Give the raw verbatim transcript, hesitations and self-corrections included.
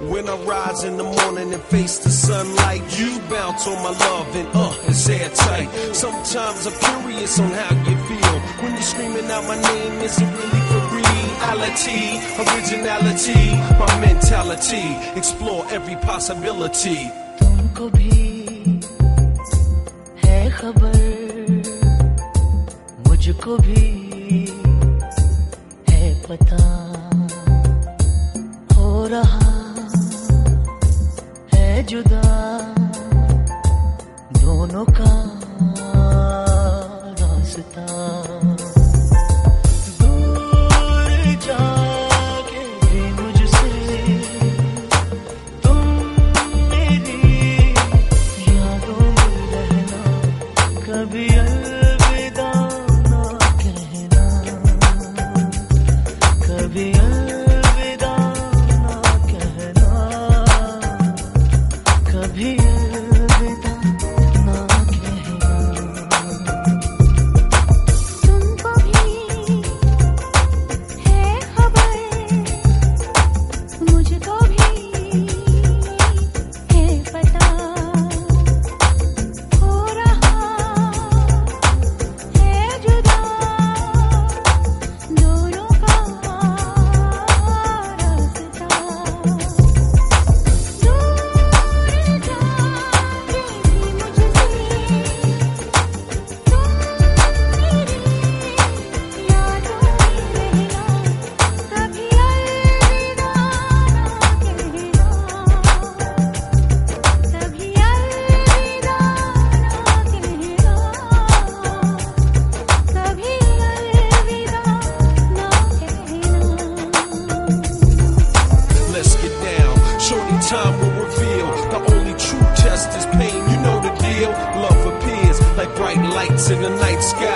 When I rise in the morning and face the sunlight, you bounce on my love and uh, it's airtight. Sometimes I'm curious on how you feel when you're screaming out my name. Is it really for reality, originality, my mentality? Explore every possibility. तुमको भी है खबर, मुझको भी है पता, हो रहा है जुदा दोनों का रास्ता। दूर जाके भी मुझसे तुम मेरी यादों में रहना, कभी अलविदा ना कहना, कभी अलविदा ना कहना, कभी अलविदा ना कहना। तुमको भी है खबर, मुझको भी है पता, हो रहा है जुदा दोनों का रास्ता। दूर जाके भी मुझसे तुम मेरी यादों में रहना, कभी अलविदा ना कहना, कभी अलविदा ना कहना, कभी अलविदा ना कहना। Let's get down. Shorty, time will reveal. The only true test is pain. You know the deal. Love appears like bright lights in the night sky.